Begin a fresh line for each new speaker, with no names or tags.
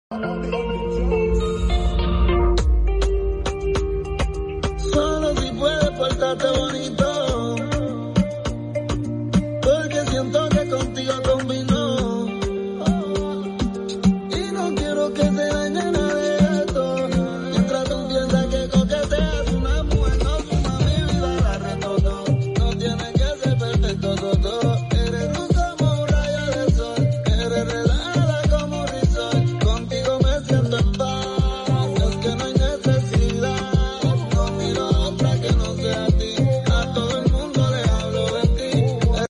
Solo si puedes portarte bonito, porque siento que con